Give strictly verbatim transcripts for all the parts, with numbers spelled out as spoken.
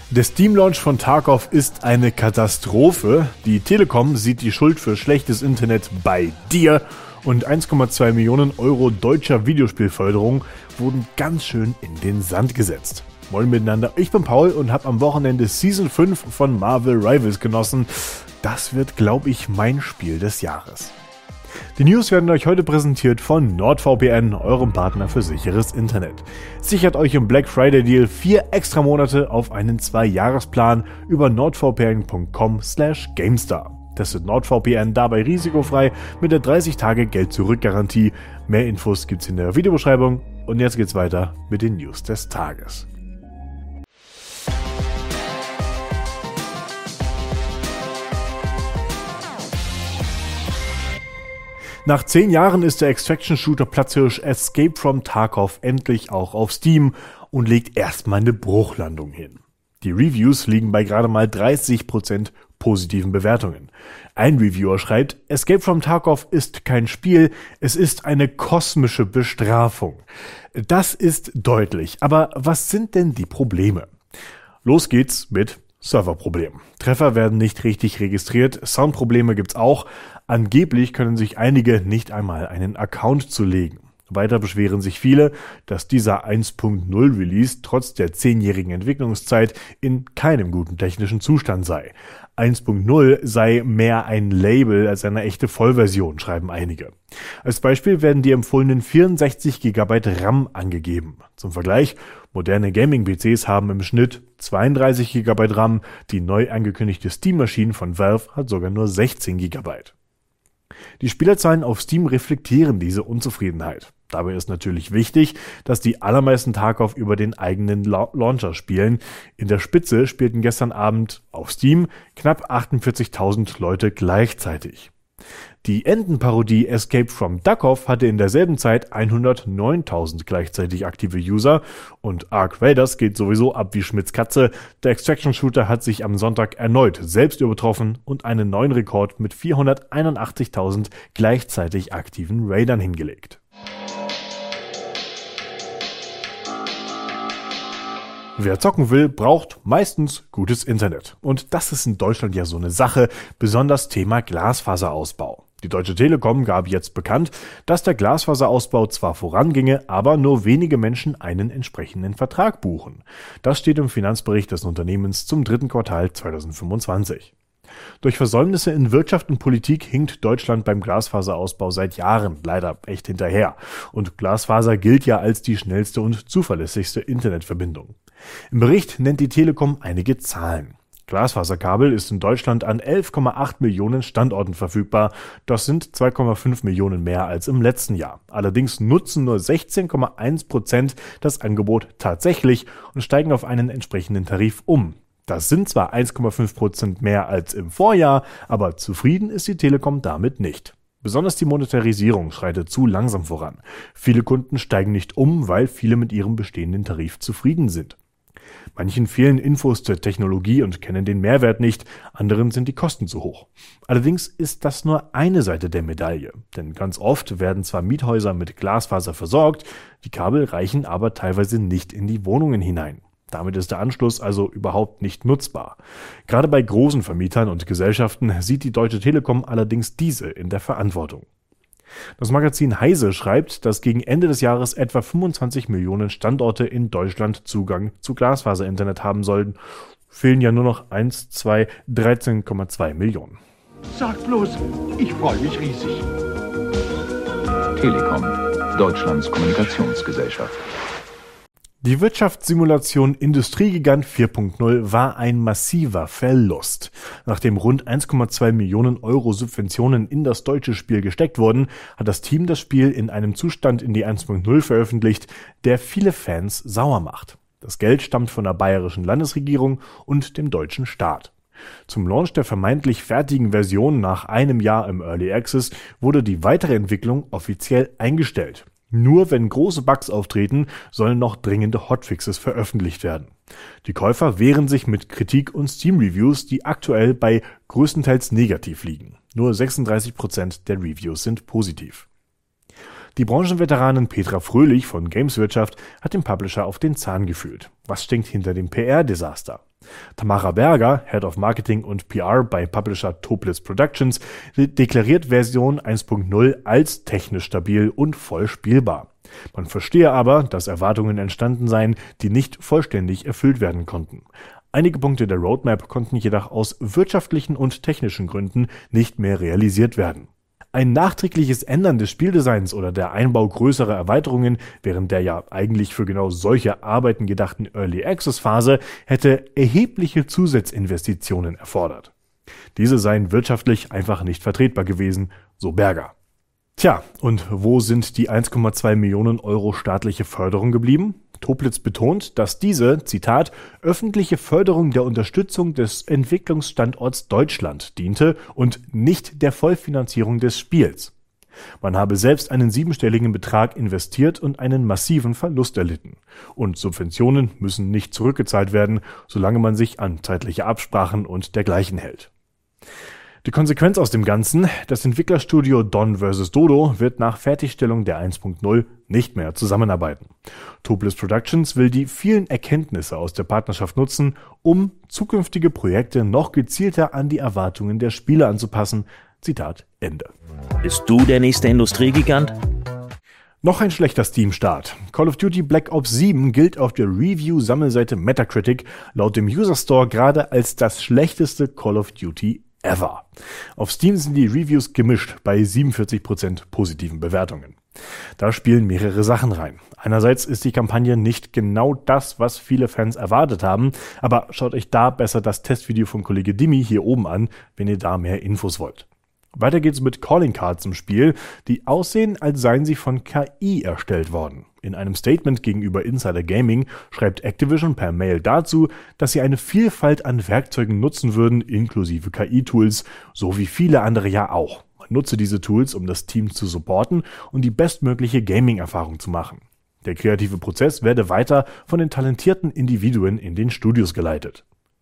Der Steam-Launch von Tarkov ist eine Katastrophe. Die Telekom sieht die Schuld für schlechtes Internet bei dir und eins Komma zwei Millionen Euro deutscher Videospielförderung wurden ganz schön in den Sand gesetzt. Moin miteinander, ich bin Paul und habe am Wochenende Season fünf von Marvel Rivals genossen. Das wird, glaube ich, mein Spiel des Jahres. Die News werden euch heute präsentiert von NordVPN, eurem Partner für sicheres Internet. Sichert euch im Black Friday Deal vier extra Monate auf einen zwei-Jahresplan über nordvpn punkt com slash gamestar. Testet NordVPN dabei risikofrei mit der dreißig Tage Geld-Zurück-Garantie. Mehr Infos gibt's in der Videobeschreibung und jetzt geht's weiter mit den News des Tages. Nach zehn Jahren ist der Extraction-Shooter-Platzhirsch Escape from Tarkov endlich auch auf Steam und legt erstmal eine Bruchlandung hin. Die Reviews liegen bei gerade mal dreißig Prozent positiven Bewertungen. Ein Reviewer schreibt, Escape from Tarkov ist kein Spiel, es ist eine kosmische Bestrafung. Das ist deutlich, aber was sind denn die Probleme? Los geht's mit Serverproblemen. Treffer werden nicht richtig registriert, Soundprobleme gibt's auch. Angeblich können sich einige nicht einmal einen Account zulegen. Weiter beschweren sich viele, dass dieser eins Punkt null Release trotz der zehnjährigen Entwicklungszeit in keinem guten technischen Zustand sei. eins Punkt null sei mehr ein Label als eine echte Vollversion, schreiben einige. Als Beispiel werden die empfohlenen vierundsechzig Gigabyte RAM angegeben. Zum Vergleich, moderne Gaming-P Cs haben im Schnitt zweiunddreißig Gigabyte RAM, die neu angekündigte Steam-Maschine von Valve hat sogar nur sechzehn Gigabyte. Die Spielerzahlen auf Steam reflektieren diese Unzufriedenheit. Dabei ist natürlich wichtig, dass die allermeisten Tarkov über den eigenen La- Launcher spielen. In der Spitze spielten gestern Abend auf Steam knapp achtundvierzigtausend Leute gleichzeitig. Die Entenparodie Escape from Tarkov hatte in derselben Zeit hundertneuntausend gleichzeitig aktive User und Ark Raiders geht sowieso ab wie Schmitz Katze. Der Extraction-Shooter hat sich am Sonntag erneut selbst übertroffen und einen neuen Rekord mit vierhunderteinundachtzigtausend gleichzeitig aktiven Raidern hingelegt. Wer zocken will, braucht meistens gutes Internet. Und das ist in Deutschland ja so eine Sache, besonders Thema Glasfaserausbau. Die Deutsche Telekom gab jetzt bekannt, dass der Glasfaserausbau zwar voranginge, aber nur wenige Menschen einen entsprechenden Vertrag buchen. Das steht im Finanzbericht des Unternehmens zum dritten Quartal zweitausendfünfundzwanzig. Durch Versäumnisse in Wirtschaft und Politik hinkt Deutschland beim Glasfaserausbau seit Jahren leider echt hinterher. Und Glasfaser gilt ja als die schnellste und zuverlässigste Internetverbindung. Im Bericht nennt die Telekom einige Zahlen. Glasfaserkabel ist in Deutschland an elf Komma acht Millionen Standorten verfügbar. Das sind zwei Komma fünf Millionen mehr als im letzten Jahr. Allerdings nutzen nur sechzehn Komma eins Prozent das Angebot tatsächlich und steigen auf einen entsprechenden Tarif um. Das sind zwar eins Komma fünf Prozent mehr als im Vorjahr, aber zufrieden ist die Telekom damit nicht. Besonders die Monetarisierung schreitet zu langsam voran. Viele Kunden steigen nicht um, weil viele mit ihrem bestehenden Tarif zufrieden sind. Manchen fehlen Infos zur Technologie und kennen den Mehrwert nicht, anderen sind die Kosten zu hoch. Allerdings ist das nur eine Seite der Medaille, denn ganz oft werden zwar Miethäuser mit Glasfaser versorgt, die Kabel reichen aber teilweise nicht in die Wohnungen hinein. Damit ist der Anschluss also überhaupt nicht nutzbar. Gerade bei großen Vermietern und Gesellschaften sieht die Deutsche Telekom allerdings diese in der Verantwortung. Das Magazin Heise schreibt, dass gegen Ende des Jahres etwa fünfundzwanzig Millionen Standorte in Deutschland Zugang zu Glasfaser-Internet haben sollten. Fehlen ja nur noch eins, zwei, dreizehn Komma zwei Millionen. Sag bloß, ich freue mich riesig. Telekom, Deutschlands Kommunikationsgesellschaft. Die Wirtschaftssimulation Industriegigant vier Punkt null war ein massiver Verlust. Nachdem rund eins Komma zwei Millionen Euro Subventionen in das deutsche Spiel gesteckt wurden, hat das Team das Spiel in einem Zustand in die eins Punkt null veröffentlicht, der viele Fans sauer macht. Das Geld stammt von der bayerischen Landesregierung und dem deutschen Staat. Zum Launch der vermeintlich fertigen Version nach einem Jahr im Early Access wurde die weitere Entwicklung offiziell eingestellt. Nur wenn große Bugs auftreten, sollen noch dringende Hotfixes veröffentlicht werden. Die Käufer wehren sich mit Kritik und Steam-Reviews, die aktuell bei größtenteils negativ liegen. Nur sechsunddreißig Prozent der Reviews sind positiv. Die Branchenveteranin Petra Fröhlich von Gameswirtschaft hat dem Publisher auf den Zahn gefühlt. Was steckt hinter dem P R-Desaster? Tamara Berger, Head of Marketing und P R bei Publisher Toplitz Productions, de- deklariert Version eins Punkt null als technisch stabil und voll spielbar. Man verstehe aber, dass Erwartungen entstanden seien, die nicht vollständig erfüllt werden konnten. Einige Punkte der Roadmap konnten jedoch aus wirtschaftlichen und technischen Gründen nicht mehr realisiert werden. Ein nachträgliches Ändern des Spieldesigns oder der Einbau größerer Erweiterungen während der ja eigentlich für genau solche Arbeiten gedachten Early Access Phase hätte erhebliche Zusatzinvestitionen erfordert. Diese seien wirtschaftlich einfach nicht vertretbar gewesen, so Berger. Tja, und wo sind die eins Komma zwei Millionen Euro staatliche Förderung geblieben? Toplitz betont, dass diese, Zitat, öffentliche Förderung der Unterstützung des Entwicklungsstandorts Deutschland diente und nicht der Vollfinanzierung des Spiels. Man habe selbst einen siebenstelligen Betrag investiert und einen massiven Verlust erlitten. Und Subventionen müssen nicht zurückgezahlt werden, solange man sich an zeitliche Absprachen und dergleichen hält. Die Konsequenz aus dem Ganzen: Das Entwicklerstudio Don versus. Dodo wird nach Fertigstellung der eins Punkt null nicht mehr zusammenarbeiten. Toplitz Productions will die vielen Erkenntnisse aus der Partnerschaft nutzen, um zukünftige Projekte noch gezielter an die Erwartungen der Spieler anzupassen. Zitat Ende. Bist du der nächste Industriegigant? Noch ein schlechter Steam-Start. Call of Duty Black Ops sieben gilt auf der Review-Sammelseite Metacritic laut dem User Store gerade als das schlechteste Call of Duty ever. Auf Steam sind die Reviews gemischt bei siebenundvierzig Prozent positiven Bewertungen. Da spielen mehrere Sachen rein. Einerseits ist die Kampagne nicht genau das, was viele Fans erwartet haben, aber schaut euch da besser das Testvideo von Kollege Dimi hier oben an, wenn ihr da mehr Infos wollt. Weiter geht's mit Calling Cards im Spiel, die aussehen, als seien sie von K I erstellt worden. In einem Statement gegenüber Insider Gaming schreibt Activision per Mail dazu, dass sie eine Vielfalt an Werkzeugen nutzen würden, inklusive K I-Tools, so wie viele andere ja auch. Man nutze diese Tools, um das Team zu supporten und die bestmögliche Gaming-Erfahrung zu machen. Der kreative Prozess werde weiter von den talentierten Individuen in den Studios geleitet.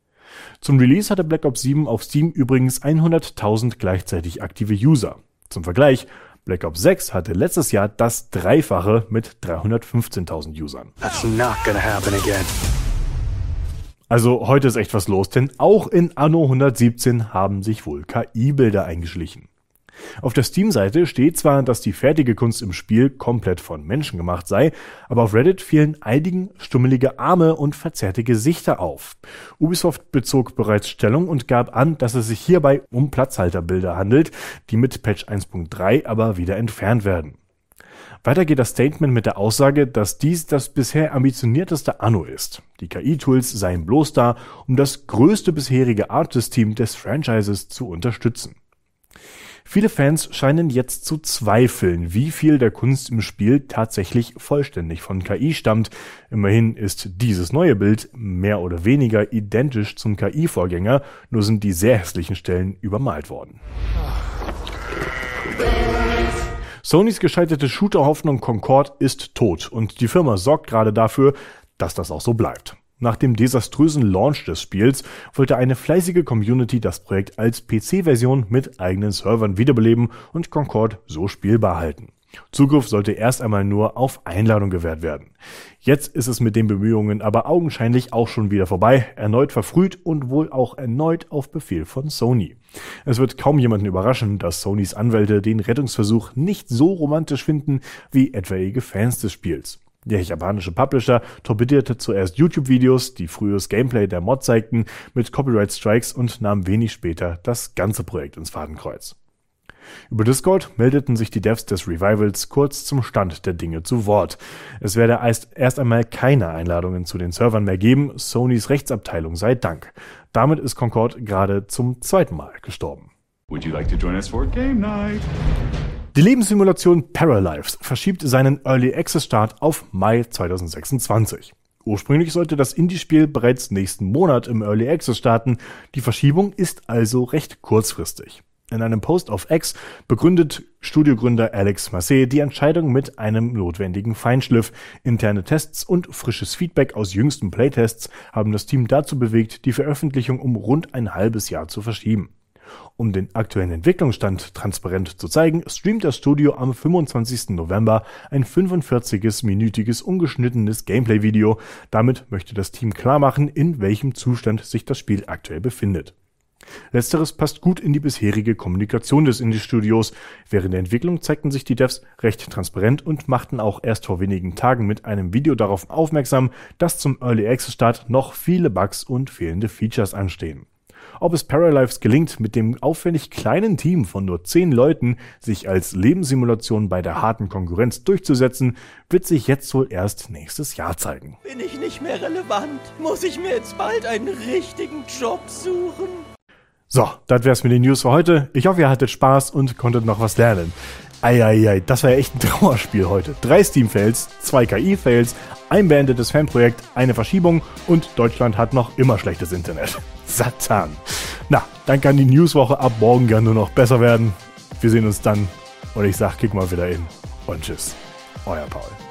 Zum Release hatte Black Ops sieben auf Steam übrigens hunderttausend gleichzeitig aktive User. Zum Vergleich, Black Ops sechs hatte letztes Jahr das Dreifache mit dreihundertfünfzehntausend Usern. That's not gonna happen again. Also heute ist echt was los, denn auch in Anno hundertsiebzehn haben sich wohl K I-Bilder eingeschlichen. Auf der Steam-Seite steht zwar, dass die fertige Kunst im Spiel komplett von Menschen gemacht sei, aber auf Reddit fielen einigen stummelige Arme und verzerrte Gesichter auf. Ubisoft bezog bereits Stellung und gab an, dass es sich hierbei um Platzhalterbilder handelt, die mit Patch eins Punkt drei aber wieder entfernt werden. Weiter geht das Statement mit der Aussage, dass dies das bisher ambitionierteste Anno ist. Die K I-Tools seien bloß da, um das größte bisherige Artist-Team des Franchises zu unterstützen. Viele Fans scheinen jetzt zu zweifeln, wie viel der Kunst im Spiel tatsächlich vollständig von K I stammt. Immerhin ist dieses neue Bild mehr oder weniger identisch zum K I-Vorgänger, nur sind die sehr hässlichen Stellen übermalt worden. Sonys gescheiterte Shooter-Hoffnung Concord ist tot und die Firma sorgt gerade dafür, dass das auch so bleibt. Nach dem desaströsen Launch des Spiels wollte eine fleißige Community das Projekt als P C-Version mit eigenen Servern wiederbeleben und Concord so spielbar halten. Zugriff sollte erst einmal nur auf Einladung gewährt werden. Jetzt ist es mit den Bemühungen aber augenscheinlich auch schon wieder vorbei, erneut verfrüht und wohl auch erneut auf Befehl von Sony. Es wird kaum jemanden überraschen, dass Sonys Anwälte den Rettungsversuch nicht so romantisch finden wie etwaige Fans des Spiels. Der japanische Publisher torpedierte zuerst YouTube-Videos, die frühes Gameplay der Mod zeigten, mit Copyright-Strikes und nahm wenig später das ganze Projekt ins Fadenkreuz. Über Discord meldeten sich die Devs des Revivals kurz zum Stand der Dinge zu Wort. Es werde erst einmal keine Einladungen zu den Servern mehr geben, Sonys Rechtsabteilung sei Dank. Damit ist Concord gerade zum zweiten Mal gestorben. Would you like to join us for Game Night? Die Lebenssimulation Paralives verschiebt seinen Early Access Start auf Mai zweitausendsechsundzwanzig. Ursprünglich sollte das Indie-Spiel bereits nächsten Monat im Early Access starten. Die Verschiebung ist also recht kurzfristig. In einem Post auf X begründet Studiogründer Alex Massey die Entscheidung mit einem notwendigen Feinschliff. Interne Tests und frisches Feedback aus jüngsten Playtests haben das Team dazu bewegt, die Veröffentlichung um rund ein halbes Jahr zu verschieben. Um den aktuellen Entwicklungsstand transparent zu zeigen, streamt das Studio am fünfundzwanzigsten November ein fünfundvierzig-minütiges ungeschnittenes Gameplay-Video. Damit möchte das Team klarmachen, in welchem Zustand sich das Spiel aktuell befindet. Letzteres passt gut in die bisherige Kommunikation des Indie-Studios. Während der Entwicklung zeigten sich die Devs recht transparent und machten auch erst vor wenigen Tagen mit einem Video darauf aufmerksam, dass zum Early Access Start noch viele Bugs und fehlende Features anstehen. Ob es Paralives gelingt, mit dem aufwendig kleinen Team von nur zehn Leuten sich als Lebenssimulation bei der harten Konkurrenz durchzusetzen, wird sich jetzt wohl erst nächstes Jahr zeigen. Bin ich nicht mehr relevant? Muss ich mir jetzt bald einen richtigen Job suchen? So, das wär's mit den News für heute. Ich hoffe, ihr hattet Spaß und konntet noch was lernen. Eieiei, das war ja echt ein Trauerspiel heute. Drei Steam-Fails, zwei K I-Fails, ein beendetes Fanprojekt, eine Verschiebung und Deutschland hat noch immer schlechtes Internet. Satan. Na, dann kann die Newswoche ab morgen ja nur noch besser werden. Wir sehen uns dann und ich sag, kick mal wieder in und tschüss. Euer Paul.